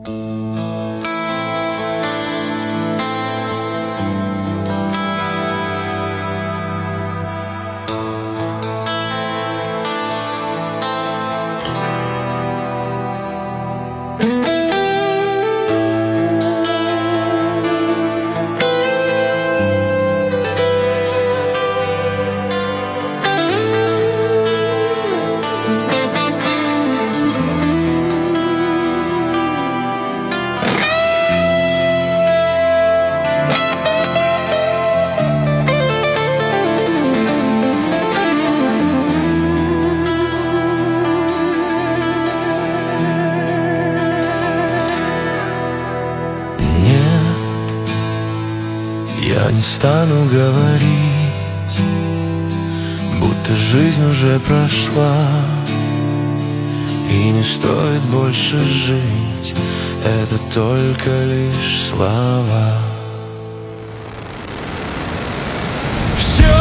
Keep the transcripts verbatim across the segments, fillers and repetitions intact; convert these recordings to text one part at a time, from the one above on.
Я не стану говорить, будто жизнь уже прошла, и не стоит больше жить, это только лишь слова. Все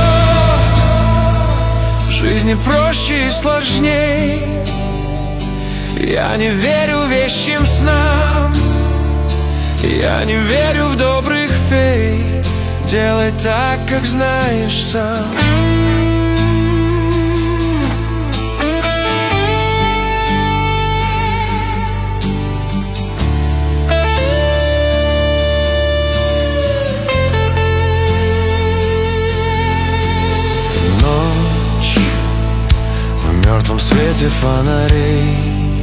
в жизни проще и сложней. Я не верю вещим снам, я не верю в добрых фей. Делай так, как знаешь сам. Ночь в мертвом свете фонарей.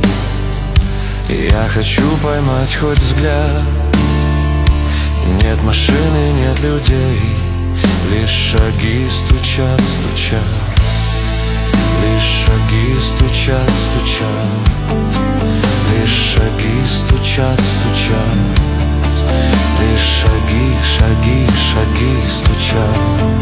Я хочу поймать хоть взгляд. Нет машины, нет людей, лишь шаги стучат, стучат. Лишь шаги стучат, стучат. Лишь шаги стучат, стучат. Лишь шаги, шаги, шаги стучат.